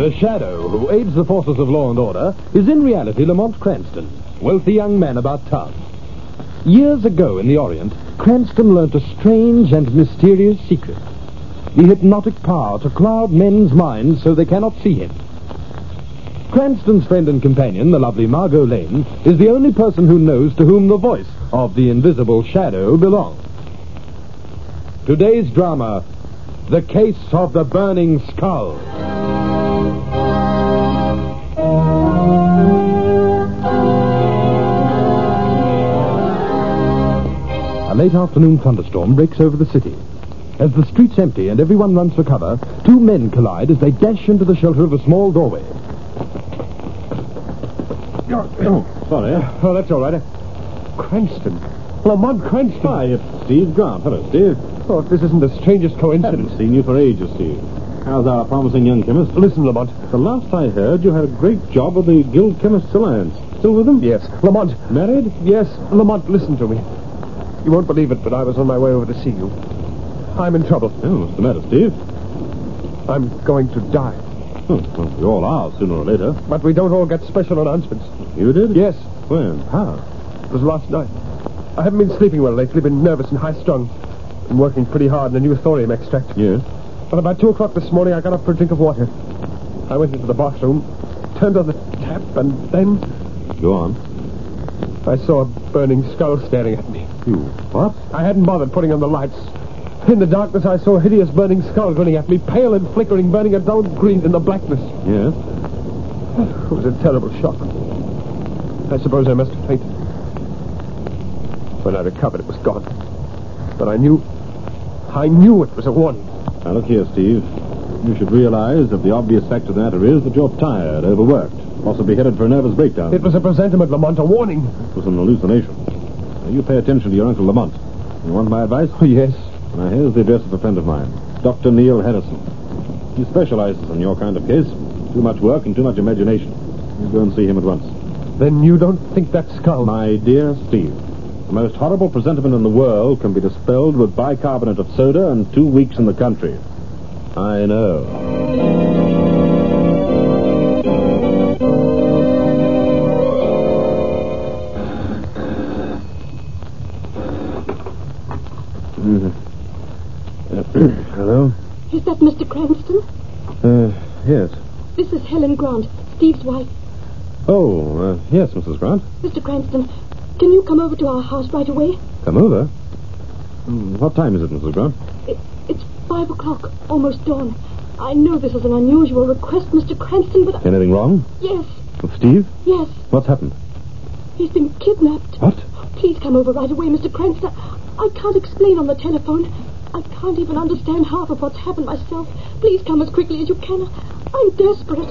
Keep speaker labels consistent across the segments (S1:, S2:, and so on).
S1: The Shadow, who aids the forces of law and order, is in reality Lamont Cranston, wealthy young man about town. Years ago in the Orient, Cranston learnt a strange and mysterious secret. The hypnotic power to cloud men's minds so they cannot see him. Cranston's friend and companion, the lovely Margot Lane, is the only person who knows to whom the voice of the invisible Shadow belongs. Today's drama, The Case of the Burning Skull. A late afternoon thunderstorm breaks over the city. As the streets empty and everyone runs for cover, two men collide as they dash into the shelter of a small doorway.
S2: Sorry.
S3: Oh, that's all right. Cranston. Lamont Cranston.
S2: Hi, it's Steve Grant. Hello, Steve.
S3: Oh, if this isn't the strangest coincidence.
S2: Haven't seen you for ages, Steve. How's our promising young chemist?
S3: Listen, Lamont.
S2: The last I heard, you had a great job with the Guild Chemists Alliance. Still with them?
S3: Yes. Lamont.
S2: Married?
S3: Yes. Lamont, listen to me. You won't believe it, but I was on my way over to see you. I'm in trouble.
S2: Oh, what's the matter, Steve?
S3: I'm going to die.
S2: Oh, well, we all are, sooner or later.
S3: But we don't all get special announcements.
S2: You did?
S3: Yes.
S2: When? How?
S3: It was last night. I haven't been sleeping well lately, been nervous and high-strung. Been working pretty hard on a new thorium extract.
S2: Yes.
S3: But about 2 o'clock this morning, I got up for a drink of water. I went into the bathroom, turned on the tap, and then...
S2: Go on.
S3: I saw a burning skull staring at me.
S2: You what?
S3: I hadn't bothered putting on the lights. In the darkness, I saw a hideous burning skull grinning at me, pale and flickering, burning a dull green in the blackness.
S2: Yes?
S3: It was a terrible shock. I suppose I must have fainted. When I recovered, it was gone. But I knew it was a warning.
S2: Now, look here, Steve. You should realize that the obvious fact of the matter is that you're tired, overworked, possibly headed for a nervous breakdown.
S3: It was a presentiment, Lamont, a warning.
S2: It was an hallucination. Now, you pay attention to your Uncle Lamont. You want my advice?
S3: Oh, yes.
S2: Now, here's the address of a friend of mine, Dr. Neil Harrison. He specializes in your kind of case. Too much work and too much imagination. You go and see him at once.
S3: Then you don't think that skull...
S2: My dear Steve, the most horrible presentiment in the world can be dispelled with bicarbonate of soda and 2 weeks in the country. I know. Hello?
S4: Is that Mr. Cranston?
S2: Yes.
S4: This is Helen Grant, Steve's wife.
S2: Oh, yes, Mrs. Grant.
S4: Mr. Cranston, can you come over to our house right away?
S2: Come over? What time is it, Mrs. Grant?
S4: It's 5 o'clock, almost dawn. I know this is an unusual request, Mr. Cranston, but...
S2: Anything wrong?
S4: Yes.
S2: With Steve?
S4: Yes.
S2: What's happened?
S4: He's been kidnapped.
S2: What?
S4: Please come over right away, Mr. Cranston. I can't explain on the telephone. I can't even understand half of what's happened myself. Please come as quickly as you can. I'm desperate.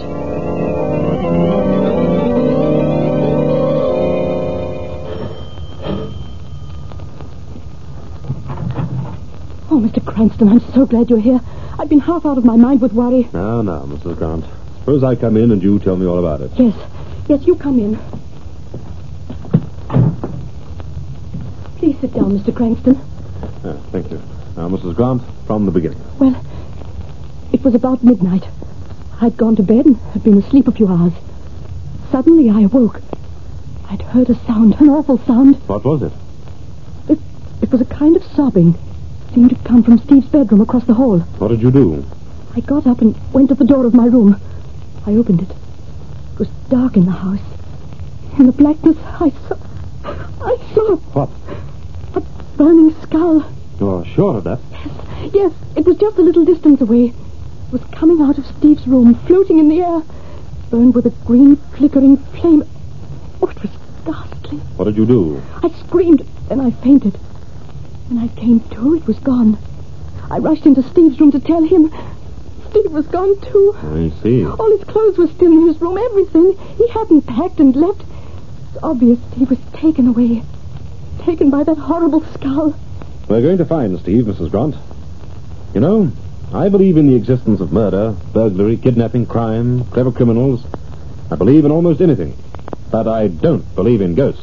S4: Oh, Mr. Cranston, I'm so glad you're here. I've been half out of my mind with worry.
S2: Now, Mrs. Grant. Suppose I come in and you tell me all about it.
S4: Yes, you come in. Please sit down, Mr. Cranston.
S2: Thank you. Now, Mrs. Grant, from the beginning.
S4: Well, it was about midnight. I'd gone to bed and had been asleep a few hours. Suddenly I awoke. I'd heard a sound, an awful sound.
S2: What was it?
S4: It was a kind of sobbing. Seemed to come from Steve's bedroom across the hall.
S2: What did you do?
S4: I got up and went to the door of my room. I opened it. It was dark in the house. In the blackness, I saw...
S2: What?
S4: A burning skull.
S2: You're sure of that?
S4: Yes, it was just a little distance away. It was coming out of Steve's room, floating in the air, burned with a green, flickering flame. Oh, it was ghastly.
S2: What did you do?
S4: I screamed, then I fainted. When I came to, it was gone. I rushed into Steve's room to tell him. Steve was gone, too.
S2: I see.
S4: All his clothes were still in his room, everything. He hadn't packed and left. It's obvious he was taken away. Taken by that horrible skull.
S2: We're going to find Steve, Mrs. Grant. You know, I believe in the existence of murder, burglary, kidnapping, crime, clever criminals. I believe in almost anything. But I don't believe in ghosts.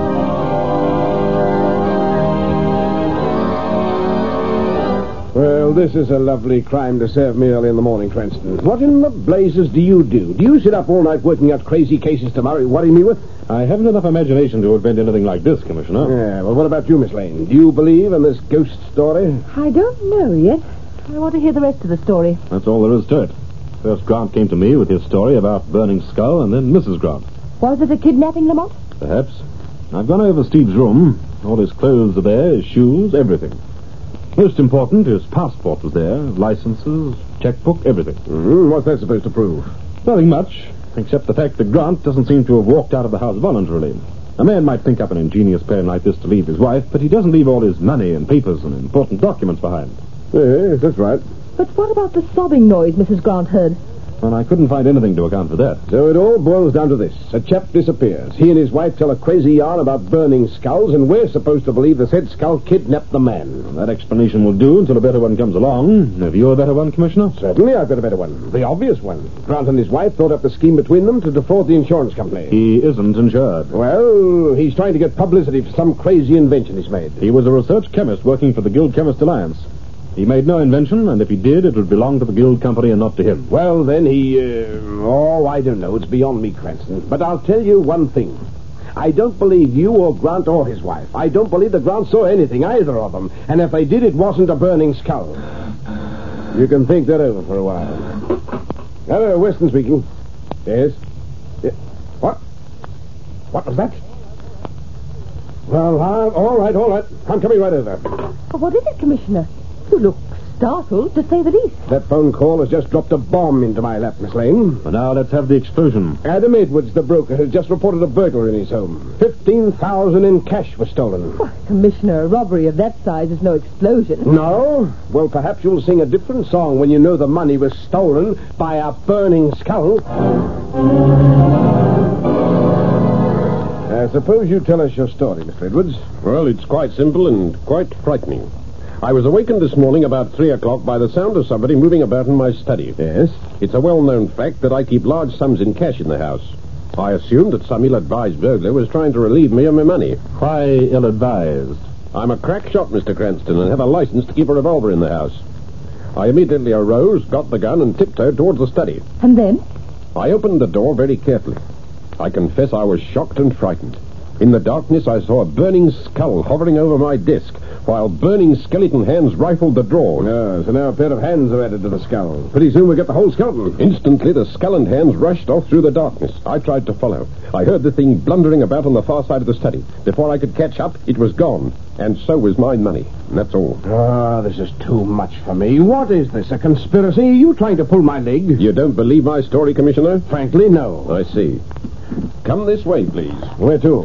S3: Well, this is a lovely crime to serve me early in the morning, Cranston. What in the blazes do you do? Do you sit up all night working out crazy cases to worry me with?
S2: I haven't enough imagination to invent anything like this, Commissioner.
S3: Yeah, well, what about you, Miss Lane? Do you believe in this ghost story?
S4: I don't know yet. I want to hear the rest of the story.
S2: That's all there is to it. First, Grant came to me with his story about Burning Skull, and then Mrs. Grant.
S4: Was it a kidnapping, Lamont?
S2: Perhaps. I've gone over Steve's room. All his clothes are there, his shoes, everything. Most important, his passport was there, licenses, checkbook, everything.
S3: What's that supposed to prove?
S2: Nothing much, except the fact that Grant doesn't seem to have walked out of the house voluntarily. A man might think up an ingenious plan like this to leave his wife, but he doesn't leave all his money and papers and important documents behind.
S3: Yes, that's right.
S4: But what about the sobbing noise Mrs. Grant heard?
S2: And I couldn't find anything to account for that.
S3: So it all boils down to this. A chap disappears. He and his wife tell a crazy yarn about burning skulls, and we're supposed to believe the said skull kidnapped the man.
S2: That explanation will do until a better one comes along. Have you a better one, Commissioner?
S3: Certainly, I've got a better one. The obvious one. Grant and his wife thought up the scheme between them to defraud the insurance company.
S2: He isn't insured.
S3: Well, he's trying to get publicity for some crazy invention he's made.
S2: He was a research chemist working for the Guild Chemist Alliance. He made no invention, and if he did, it would belong to the Guild Company and not to him.
S3: Well, then I don't know. It's beyond me, Cranston. But I'll tell you one thing. I don't believe you or Grant or his wife. I don't believe that Grant saw anything, either of them. And if they did, it wasn't a burning skull. You can think that over for a while. Hello, Weston speaking. Yes? What? What was that? Well, all right. I'm coming right over.
S4: What is it, Commissioner? You look startled, to say the least.
S3: That phone call has just dropped a bomb into my lap, Miss Lane.
S2: But now let's have the explosion.
S3: Adam Edwards, the broker, has just reported a burglary in his home. $15,000 in cash was stolen.
S4: Why, Commissioner, a robbery of that size is no explosion.
S3: No? Well, perhaps you'll sing a different song when you know the money was stolen by a burning skull. Suppose you tell us your story, Mr. Edwards.
S5: Well, it's quite simple and quite frightening. I was awakened this morning about 3 o'clock by the sound of somebody moving about in my study.
S3: Yes?
S5: It's a well-known fact that I keep large sums in cash in the house. I assumed that some ill-advised burglar was trying to relieve me of my money.
S2: Why ill-advised?
S5: I'm a crack shot, Mr. Cranston, and have a license to keep a revolver in the house. I immediately arose, got the gun, and tiptoed towards the study.
S4: And then?
S5: I opened the door very carefully. I confess I was shocked and frightened. In the darkness, I saw a burning skull hovering over my desk, while burning skeleton hands rifled the drawers.
S3: So now a pair of hands are added to the skull. Pretty soon we'll get the whole skeleton.
S5: Instantly, the skull and hands rushed off through the darkness. I tried to follow. I heard the thing blundering about on the far side of the study. Before I could catch up, it was gone. And so was my money. And that's all.
S3: This is too much for me. What is this, a conspiracy? Are you trying to pull my leg?
S5: You don't believe my story, Commissioner?
S3: Frankly, no.
S5: I see. Come this way, please.
S3: Where to?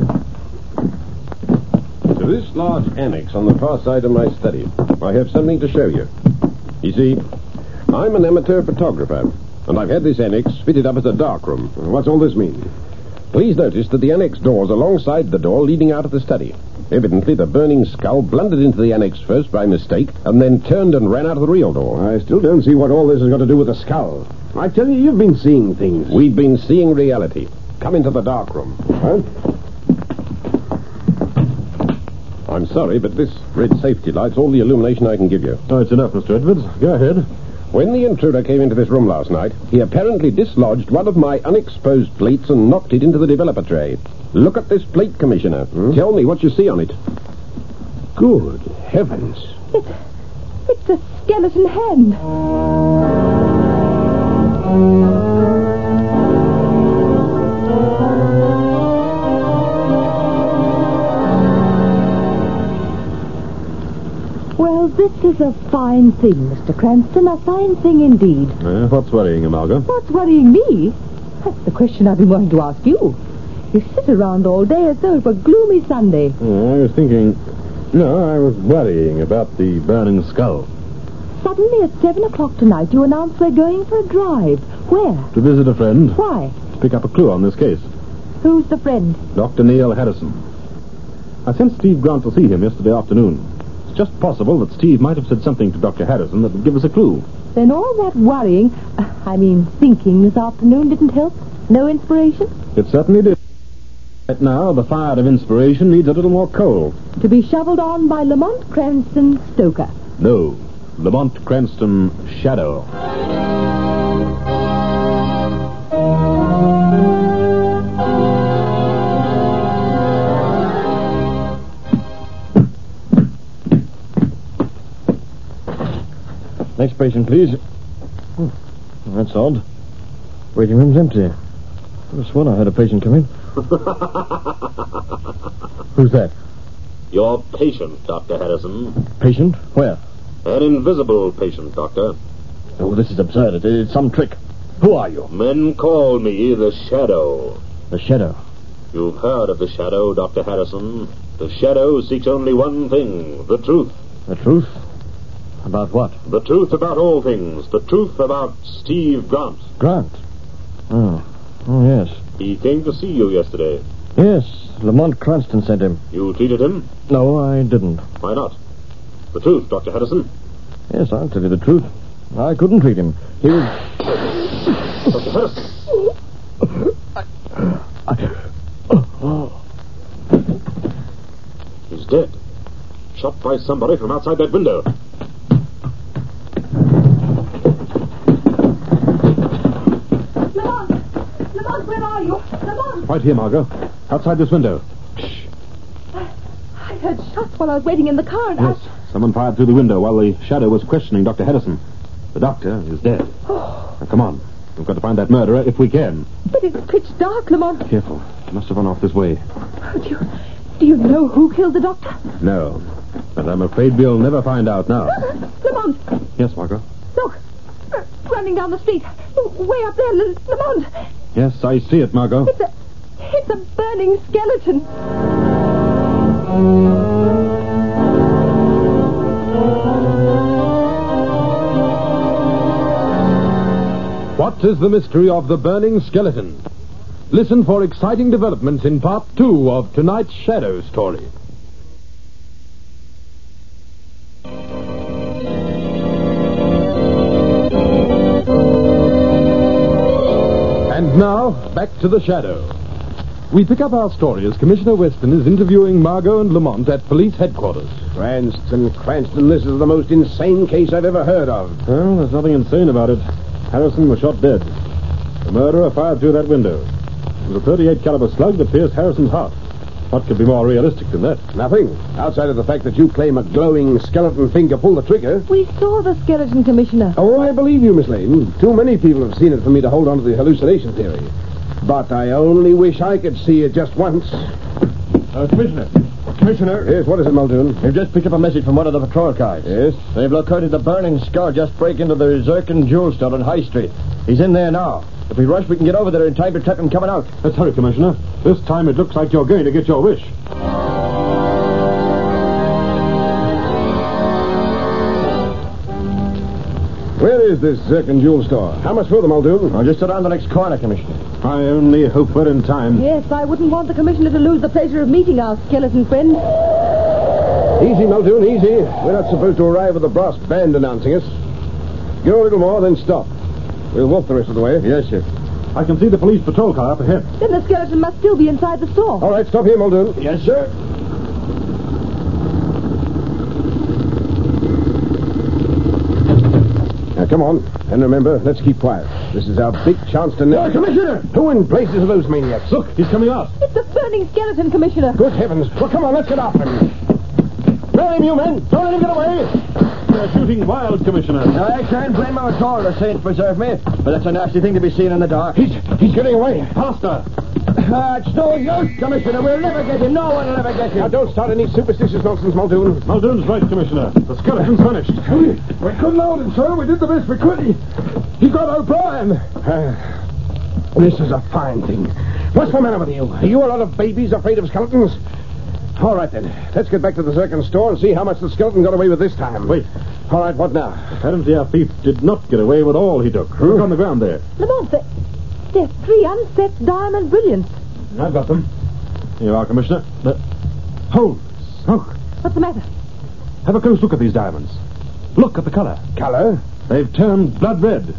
S5: To this large annex on the far side of my study. I have something to show you. You see, I'm an amateur photographer, and I've had this annex fitted up as a darkroom.
S3: What's all this mean?
S5: Please notice that the annex door's alongside the door leading out of the study. Evidently, the burning skull blundered into the annex first by mistake, and then turned and ran out of the real door.
S3: I still don't see what all this has got to do with the skull. I tell you, you've been seeing things.
S5: We've been seeing reality. Come into the darkroom.
S3: Huh?
S5: I'm sorry, but this red safety light's all the illumination I can give you.
S2: Oh, it's enough, Mr. Edwards. Go ahead.
S5: When the intruder came into this room last night, he apparently dislodged one of my unexposed plates and knocked it into the developer tray. Look at this plate, Commissioner. Tell me what you see on it.
S3: Good heavens.
S4: It's a skeleton hand. Well, this is a fine thing, Mr. Cranston. A fine thing indeed.
S2: What's worrying you, Margot?
S4: What's worrying me? That's the question I've been wanting to ask you. You sit around all day as though it were gloomy Sunday.
S2: I was thinking... No, I was worrying about the burning skull.
S4: Suddenly at 7 o'clock tonight, you announce we're going for a drive. Where?
S2: To visit a friend.
S4: Why?
S2: To pick up a clue on this case.
S4: Who's the friend?
S2: Dr. Neil Harrison. I sent Steve Grant to see him yesterday afternoon. It's just possible that Steve might have said something to Dr. Harrison that would give us a clue.
S4: Then all that worrying, thinking this afternoon didn't help? No inspiration?
S2: It certainly did. Right now, the fire of inspiration needs a little more coal.
S4: To be shoveled on by Lamont Cranston Stoker.
S2: No, Lamont Cranston, Shadow.
S6: Next patient, please. That's odd. Waiting room's empty. I could have sworn I had a patient come in. Who's that?
S7: Your patient, Dr. Harrison.
S6: Patient? Where?
S7: An invisible patient, Doctor.
S6: Oh, this is absurd. It's some trick. Who are you?
S7: Men call me the Shadow.
S6: The Shadow.
S7: You've heard of the Shadow, Dr. Harrison. The Shadow seeks only one thing, the truth.
S6: The truth? About what?
S7: The truth about all things. The truth about Steve Grant.
S6: Grant? Oh, yes.
S7: He came to see you yesterday.
S6: Yes, Lamont Cranston sent him.
S7: You treated him?
S6: No, I didn't.
S7: Why not? The truth, Dr. Harrison.
S6: Yes, I'll tell you the truth. I couldn't treat him. He was...
S7: Dr. Harrison. He's dead. Shot by somebody from outside that window.
S4: Lamont, where are you? Lamont!
S2: Right here, Margot. Outside this window.
S4: I heard shots while I was waiting in the car and
S2: Yes, someone fired through the window while the Shadow was questioning Dr. Harrison. The doctor is dead. Now, come on. We've got to find that murderer if we can.
S4: But it's pitch dark, Lamont.
S2: Careful. He must have run off this way.
S4: Do you know who killed the doctor?
S2: No. But I'm afraid we'll never find out now.
S4: Lamont!
S2: Yes, Margot?
S4: Look! Running down the street. Way up there, Lamont!
S2: Yes, I see it, Margot.
S4: It's a burning skeleton.
S1: What is the mystery of the burning skeleton? Listen for exciting developments in part 2 of tonight's Shadow story. And now, back to the Shadow. We pick up our story as Commissioner Weston is interviewing Margot and Lamont at police headquarters.
S3: Cranston, this is the most insane case I've ever heard of.
S2: Well, there's nothing insane about it. Harrison was shot dead. The murderer fired through that window. It was a .38 caliber slug that pierced Harrison's heart. What could be more realistic than that?
S3: Nothing. Outside of the fact that you claim a glowing skeleton finger pulled the trigger.
S4: We saw the skeleton, Commissioner.
S3: Oh, I believe you, Miss Lane. Too many people have seen it for me to hold on to the hallucination theory. But I only wish I could see it just once.
S6: Commissioner.
S3: Yes, what is it, Muldoon?
S6: We've just picked up a message from one of the patrol cars.
S3: Yes?
S6: They've located the burning skull just break into the Zircon Jewel Store on High Street. He's in there now. If we rush, we can get over there in time to trap him coming out.
S2: Let's hurry, Commissioner. This time it looks like you're going to get your wish.
S3: Where is this Zircon Jewel Store? How much further, Muldoon?
S6: Oh, just around the next corner, Commissioner.
S2: I only hope we're in time.
S4: Yes, I wouldn't want the Commissioner to lose the pleasure of meeting our skeleton friend.
S3: Easy, Muldoon, easy. We're not supposed to arrive with a brass band announcing us. Go a little more, then stop. We'll walk the rest of the way.
S6: Yes, sir.
S2: I can see the police patrol car up ahead.
S4: Then the skeleton must still be inside the store.
S3: All right, stop here, Muldoon.
S6: Yes, sir.
S3: Now, come on. And remember, let's keep quiet. This is our big chance to know.
S6: Commissioner!
S3: Who in places are those maniacs?
S2: Look, he's coming out.
S4: It's a burning skeleton, Commissioner.
S3: Good heavens. Well, come on, let's get after him. Grab him, you men. Don't let him get away.
S2: They're shooting wild, Commissioner.
S6: Now, I can't blame him at all, the saints preserve me. But that's a nasty thing to be seen in the dark.
S3: He's getting away.
S2: Faster.
S3: It's no use, Commissioner. We'll never get him. No one will ever get him. Now, don't start any superstitious nonsense, Muldoon.
S2: Muldoon's right, Commissioner. The skeleton's vanished.
S3: We couldn't hold him, sir. We did the best we could. He got O'Brien. This is a fine thing. What's the matter with you? Are you a lot of babies afraid of skeletons? All right, then. Let's get back to the Zircon store and see how much the skeleton got away with this time.
S2: Wait.
S3: All right, what now?
S2: Apparently our thief did not get away with all he took. Look on the ground there.
S4: Lamont, there's 3 unset diamond brilliants.
S2: I've got them. Here you are, Commissioner. Hold. Smoke.
S4: What's the matter?
S2: Have a close look at these diamonds. Look at the color.
S3: Color?
S2: They've turned blood red.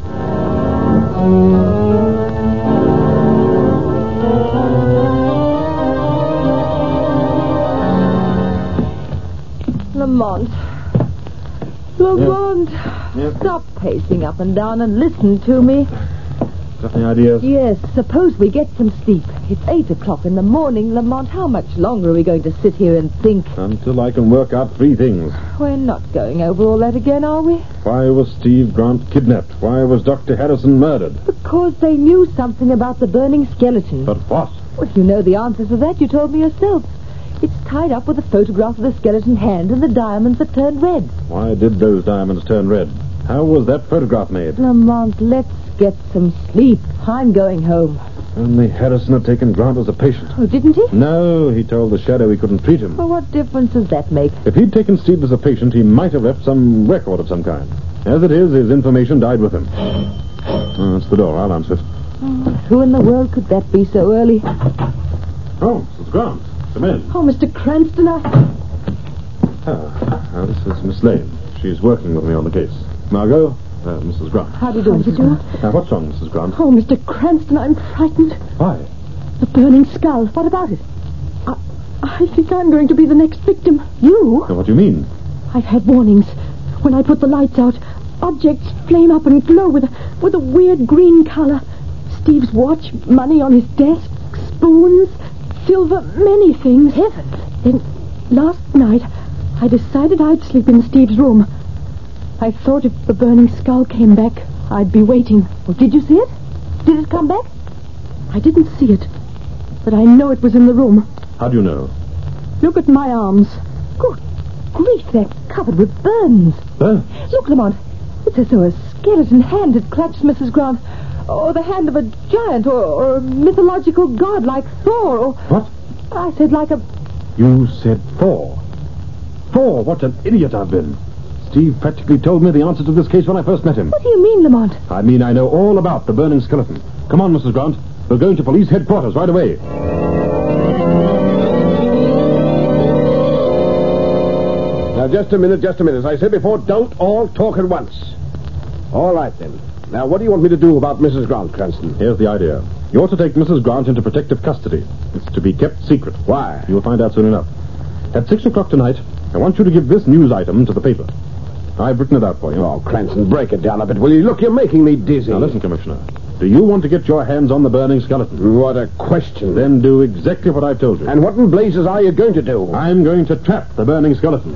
S4: Lamont.
S8: Lamont, stop pacing up and down and listen to me.
S2: Got any ideas?
S8: Yes, suppose we get some sleep. It's 8 o'clock in the morning, Lamont. How much longer are we going to sit here and think?
S2: Until I can work out 3 things.
S8: We're not going over all that again, are we?
S2: Why was Steve Grant kidnapped? Why was Dr. Harrison murdered?
S8: Because they knew something about the burning skeleton.
S2: But what?
S8: Well, you know the answer to that. You told me yourself. It's tied up with a photograph of the skeleton hand and the diamonds that turned red.
S2: Why did those diamonds turn red? How was that photograph made?
S8: Lamont, let's get some sleep. I'm going home.
S2: Only Harrison had taken Grant as a patient.
S8: Oh, didn't he?
S2: No, he told the Shadow he couldn't treat him.
S8: Well, what difference does that make?
S2: If he'd taken Steve as a patient, he might have left some record of some kind. As it is, his information died with him. Oh, that's the door. I'll answer it.
S8: Who in the world could that be so early?
S2: Oh, it's Grant. Come in.
S4: Oh, Mr. Cranston,
S2: Now, this is Miss Lane. She's working with me on the case. Margot, Mrs. Grant.
S8: How do you do, Mrs. Grant?
S2: Now, what's wrong, Mrs. Grant?
S4: Oh, Mr. Cranston, I'm frightened.
S2: Why?
S4: The burning skull.
S8: What about it?
S4: I think I'm going to be the next victim.
S8: You?
S2: Now, what do you mean?
S4: I've had warnings. When I put the lights out, objects flame up and glow with a weird green color. Steve's watch, money on his desk, spoons, silver, many things.
S8: Heavens.
S4: Then, last night, I decided I'd sleep in Steve's room. I thought if the burning skull came back, I'd be waiting.
S8: Well, did you see it? Did it come back?
S4: I didn't see it, but I know it was in the room.
S2: How do you know?
S4: Look at my arms.
S8: Good grief, they're covered with burns.
S2: Burns?
S8: Look, Lamont. It's as though a skeleton hand had clutched Mrs. Grant. Or the hand of a giant, or a mythological god like Thor, or...
S2: What?
S8: I said like a...
S2: You said Thor. Thor, what an idiot I've been. Steve practically told me the answer to this case when I first met him.
S8: What do you mean, Lamont?
S2: I mean I know all about the burning skeleton. Come on, Mrs. Grant. We're going to police headquarters right away.
S3: Now, just a minute. As I said before, don't all talk at once. All right, then. Now, what do you want me to do about Mrs. Grant, Cranston?
S2: Here's the idea. You're to take Mrs. Grant into protective custody. It's to be kept secret.
S3: Why?
S2: You'll find out soon enough. At 6 o'clock tonight, I want you to give this news item to the paper. I've written it out for you.
S3: Oh, Cranston, break it down a bit, will you? Look, you're making me dizzy.
S2: Now, listen, Commissioner. Do you want to get your hands on the burning skeleton?
S3: What a question.
S2: Then do exactly what I've told you.
S3: And what in blazes are you going to do?
S2: I'm going to trap the burning skeleton.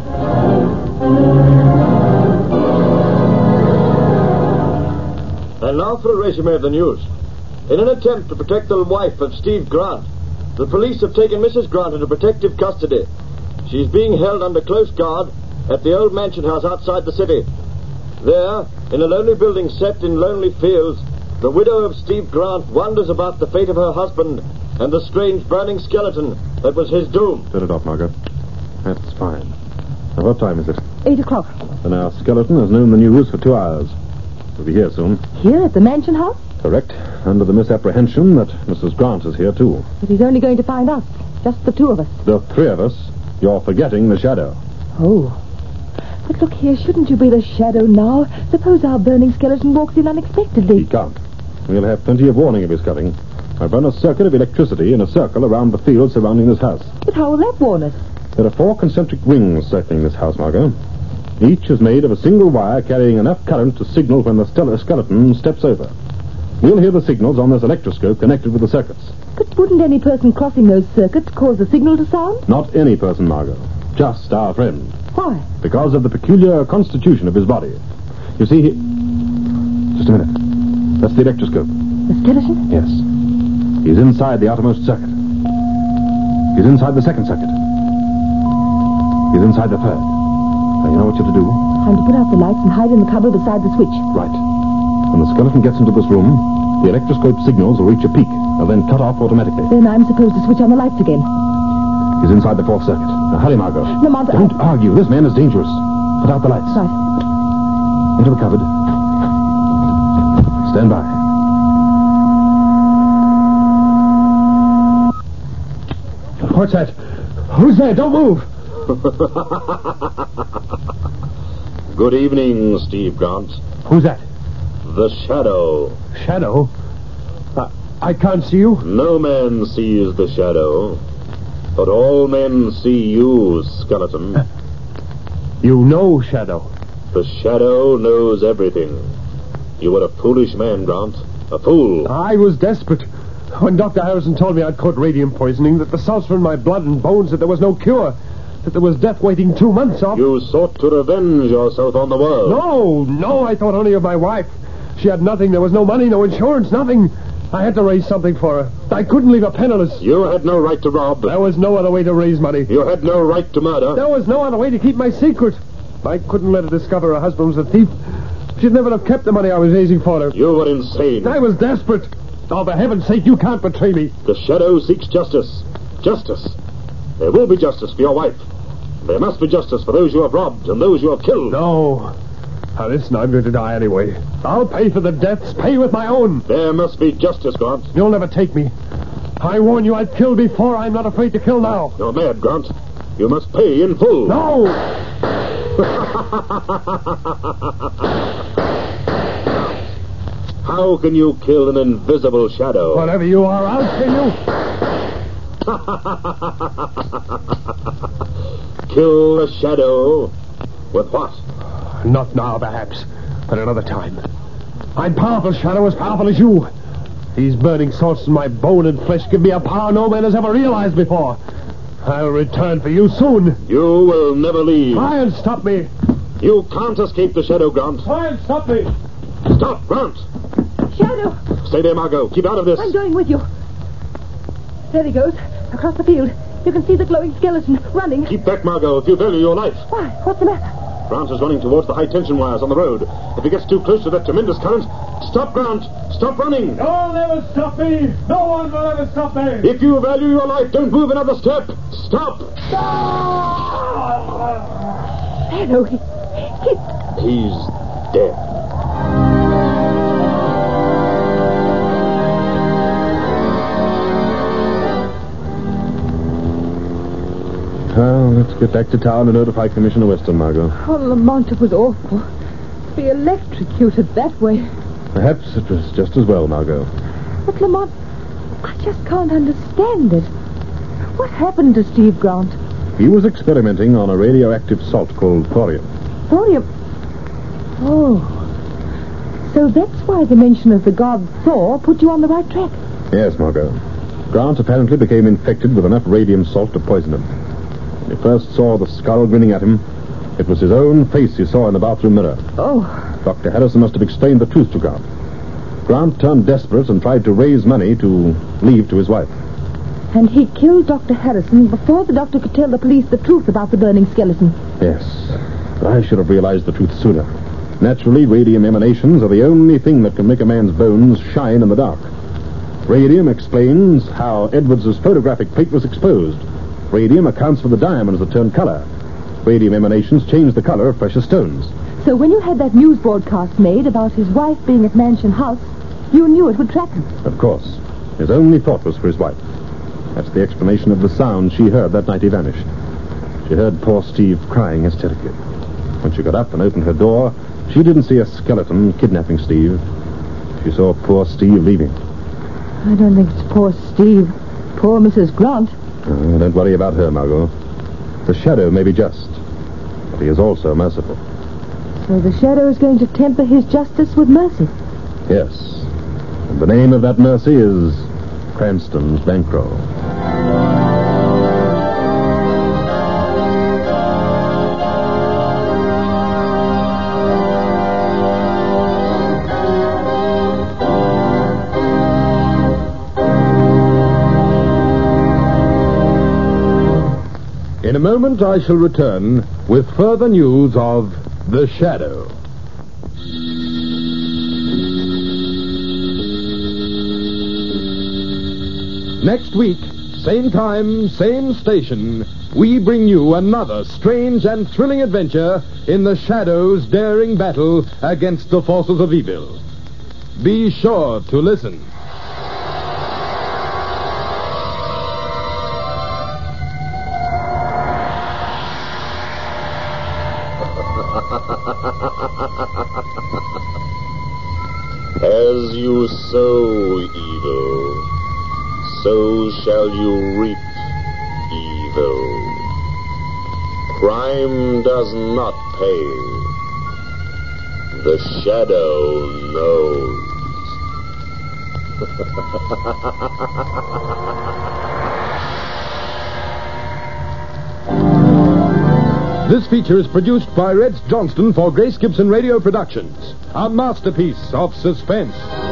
S6: And now for a resume of the news. In an attempt to protect the wife of Steve Grant, the police have taken Mrs. Grant into protective custody. She's being held under close guard at the old mansion house outside the city. There, in a lonely building set in lonely fields, the widow of Steve Grant wonders about the fate of her husband and the strange burning skeleton that was his doom.
S2: Set it off, Margaret. That's fine. Now, what time is it?
S8: 8 o'clock.
S2: And our skeleton has known the news for 2 hours. We'll be here soon.
S8: Here at the mansion house?
S2: Correct. Under the misapprehension that Mrs. Grant is here, too.
S8: But he's only going to find us. Just the 2 of us.
S2: The 3 of us. You're forgetting the Shadow.
S8: Oh. But look here, shouldn't you be the Shadow now? Suppose our burning skeleton walks in unexpectedly.
S2: He can't. We'll have plenty of warning of his coming. I've run a circuit of electricity in a circle around the field surrounding this house.
S8: But how will that warn us?
S2: There are 4 concentric rings circling this house, Margot. Each is made of a single wire carrying enough current to signal when the skeleton steps over. We'll hear the signals on this electroscope connected with the circuits.
S8: But wouldn't any person crossing those circuits cause the signal to sound?
S2: Not any person, Margot. Just our friend.
S8: Why?
S2: Because of the peculiar constitution of his body. You see, just a minute. That's the electroscope.
S8: The skeleton?
S2: Yes. He's inside the outermost circuit. He's inside the second circuit. He's inside the third. Now, you know what you have to do?
S8: Time to put out the lights and hide in the cupboard beside the switch.
S2: Right. When the skeleton gets into this room, the electroscope signals will reach a peak and then cut off automatically.
S8: Then I'm supposed to switch on the lights again.
S2: He's inside the 4th circuit. Now, hurry, Margot.
S8: Lamont,
S2: Don't argue. This man is dangerous. Put out the lights.
S8: Right.
S2: Into the cupboard. Stand by.
S3: What's that? Who's there? Don't move.
S7: Good evening, Steve Grant.
S3: Who's that?
S7: The Shadow.
S3: Shadow? I can't see you.
S7: No man sees the Shadow, but all men see you, skeleton.
S3: You know Shadow.
S7: The Shadow knows everything. You were a foolish man, Grant. A fool.
S5: I was desperate. When Dr. Harrison told me I'd caught radium poisoning, that the salts were in my blood and bones, that there was no cure, that there was death waiting 2 months off.
S7: You sought to revenge yourself on the world.
S5: No, I thought only of my wife. She had nothing. There was no money, no insurance, nothing. I had to raise something for her. I couldn't leave her penniless.
S7: You had no right to rob.
S5: There was no other way to raise money.
S7: You had no right to murder.
S5: There was no other way to keep my secret. I couldn't let her discover her husband was a thief. She'd never have kept the money I was raising for her.
S7: You were insane.
S5: I was desperate. Oh, for heaven's sake, you can't betray me.
S7: The Shadow seeks justice. Justice. There will be justice for your wife. There must be justice for those you have robbed and those you have killed.
S5: No. Now, listen, I'm going to die anyway. I'll pay for the deaths, pay with my own.
S7: There must be justice, Grant.
S5: You'll never take me. I warn you, I've killed before. I'm not afraid to kill now.
S7: You're mad, Grant. You must pay in full.
S5: No!
S7: How can you kill an invisible shadow?
S5: Whatever you are, I'll kill you.
S7: Kill the shadow with what?
S5: Not now, perhaps, but another time. I'm powerful, Shadow, as powerful as you. These burning salts in my bone and flesh give me a power no man has ever realized before. I'll return for you soon.
S7: You will never leave.
S5: Try and stop me.
S7: You can't escape the Shadow, Grant.
S5: Try and stop me.
S7: Stop, Grant.
S8: Shadow!
S7: Stay there, Margot. Keep out of this.
S8: I'm going with you. There he goes, across the field. You can see the glowing skeleton running.
S7: Keep back, Margot, if you value your life.
S8: Why? What's the matter?
S7: Grant is running towards the high-tension wires on the road. If he gets too close to that tremendous current... Stop, Grant! Stop running!
S5: No one will ever stop me! No one will ever stop me!
S7: If you value your life, don't move another step! Stop!
S8: Shadow,
S7: He's dead.
S2: Well, let's get back to town and notify Commissioner Weston, Margot.
S8: Oh, Lamont, it was awful. To be electrocuted that way.
S2: Perhaps it was just as well, Margot.
S8: But, Lamont, I just can't understand it. What happened to Steve Grant?
S2: He was experimenting on a radioactive salt called thorium.
S8: Thorium? Oh. So that's why the mention of the god Thor put you on the right track.
S2: Yes, Margot. Grant apparently became infected with enough radium salt to poison him. When he first saw the skull grinning at him, it was his own face he saw in the bathroom mirror.
S8: Oh.
S2: Dr. Harrison must have explained the truth to Grant. Grant turned desperate and tried to raise money to leave to his wife.
S8: And he killed Dr. Harrison before the doctor could tell the police the truth about the burning skeleton.
S2: Yes. I should have realized the truth sooner. Naturally, radium emanations are the only thing that can make a man's bones shine in the dark. Radium explains how Edwards' photographic plate was exposed. Radium accounts for the diamonds that turn color. Radium emanations change the color of precious stones.
S8: So when you had that news broadcast made about his wife being at Mansion House, you knew it would track him.
S2: Of course. His only thought was for his wife. That's the explanation of the sound she heard that night he vanished. She heard poor Steve crying hysterically. When she got up and opened her door, she didn't see a skeleton kidnapping Steve. She saw poor Steve leaving.
S8: I don't think it's poor Steve. Poor Mrs. Grant.
S2: Don't worry about her, Margot. The Shadow may be just, but he is also merciful.
S8: So the Shadow is going to temper his justice with mercy.
S2: Yes. And the name of that mercy is Cranston's bankroll.
S1: In a moment, I shall return with further news of The Shadow. Next week, same time, same station, we bring you another strange and thrilling adventure in The Shadow's daring battle against the forces of evil. Be sure to listen.
S7: As you sow evil, so shall you reap evil. Crime does not pay,
S9: The Shadow knows.
S1: This feature is produced by Reg Johnston for Grace Gibson Radio Productions. A masterpiece of suspense.